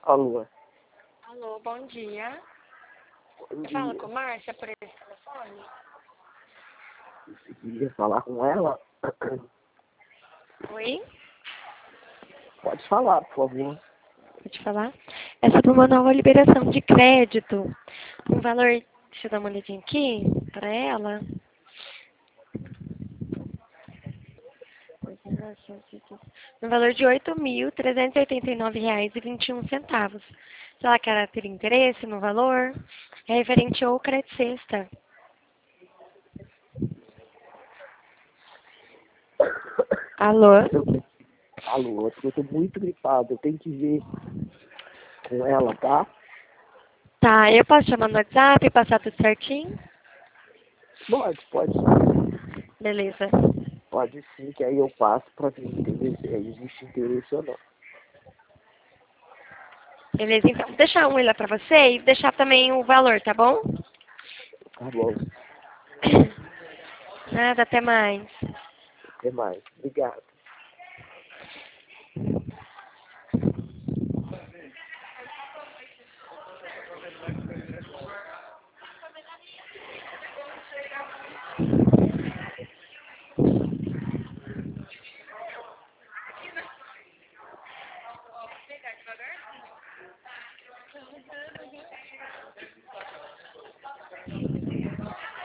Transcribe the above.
Alô. Alô, bom dia. Bom Você fala dia. com Márcia por esse telefone? Você queria falar com ela? Oi? Pode falar, por favor. Pode falar? É sobre uma nova liberação de crédito. Um valor, deixa eu dar uma olhadinha aqui para ela. No valor de R$ 8.389,21. Se ela quer ter interesse no valor, é referente ao crédito sexta. Alô? Alô, eu tô muito gripado, eu tenho que ver com ela, tá? Tá, eu posso chamar no WhatsApp e passar tudo certinho? Pode sim. Beleza. Pode sim, que aí eu passo pra ver se existe interesse ou não. Beleza, então. Vou deixar um lá pra você e deixar também o valor, tá bom? Tá bom. Nada, até mais. Até mais. Obrigado.